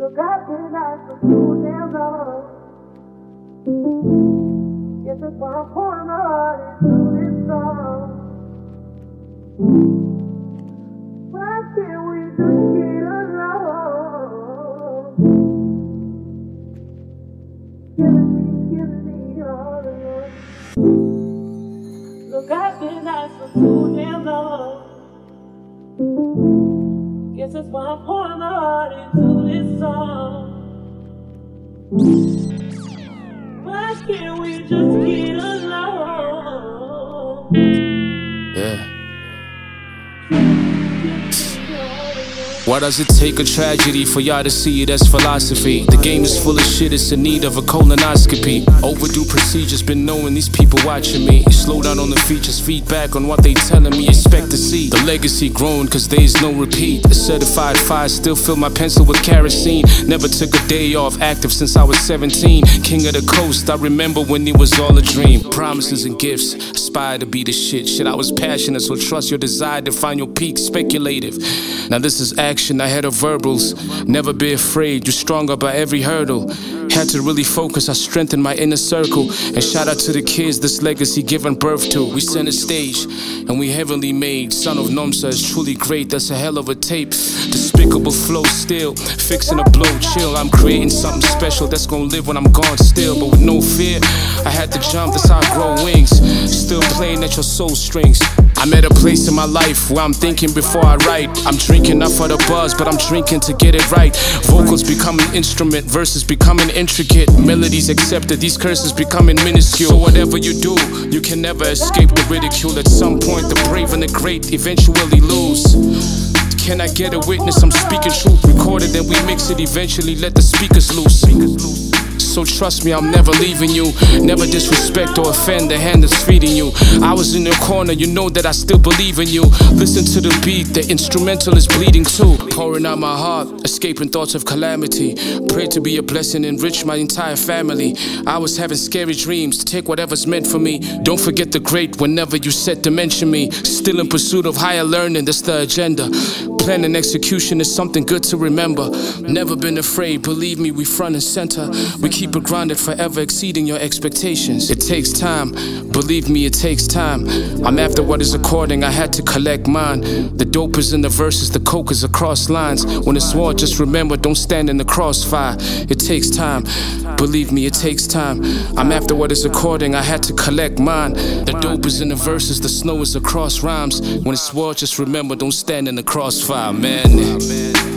Look, I've been out for too damn long. Guess that's why I'm pouring my heart into this song. Why can't we just get along? Giving me all alone. Look, I've been out for too damn long. Guess that's why I'm pouring my heart into this song. Why can't we just get along? Yeah. Why does it take a tragedy for y'all to see it as philosophy? The game is full of shit, it's in need of a colonoscopy. Overdue procedures, been knowing these people watching me. Slow down on the features, feedback on what they telling me. Expect to see the legacy growing, cause there's no repeat. A certified fire, still fill my pencil with kerosene. Never took a day off, active since I was 17. King of the coast, I remember when it was all a dream. Promises and gifts, aspire to be the shit. Shit, I was passionate, so trust your desire to find your peak. Speculative, now this is action ahead of verbals. Never be afraid, you're stronger by every hurdle. Had to really focus, I strengthened my inner circle. And shout out to the kids this legacy given birth to. We center stage, and we heavenly made. Son of Nomsa is truly great, that's a hell of a tape. Despicable flow still, fixing a blow, chill. I'm creating something special that's gonna live when I'm gone still. But with no fear, I had to jump, that's how I grow wings. Still playing at your soul strings. I'm at a place in my life where I'm thinking before I write. I'm drinking not for the buzz, but I'm drinking to get it right. Vocals become an instrument, verses becoming intricate. Melodies accepted, these curses becoming minuscule. So whatever you do, you can never escape the ridicule. At some point, the brave and the great eventually lose. Can I get a witness? I'm speaking truth. Record it, then we mix it. Eventually let the speakers loose. So trust me, I'm never leaving you. Never disrespect or offend the hand that's feeding you. I was in your corner, you know that I still believe in you. Listen to the beat, the instrumental is bleeding too. Pouring out my heart, escaping thoughts of calamity. Pray to be a blessing, enrich my entire family. I was having scary dreams, to take whatever's meant for me. Don't forget the great whenever you set to mention me. Still in pursuit of higher learning, that's the agenda. Plan and execution is something good to remember. Never been afraid, believe me, we front and center. We keep it grounded, forever exceeding your expectations. It takes time, believe me, it takes time. I'm after what is according, I had to collect mine. The dope is in the verses, the coke is across lines. When it's war, just remember, don't stand in the crossfire. It takes time, believe me, it takes time. I'm after what is according, I had to collect mine. The dope is in the verses, the snow is across rhymes. When it's war, just remember, don't stand in the crossfire, man.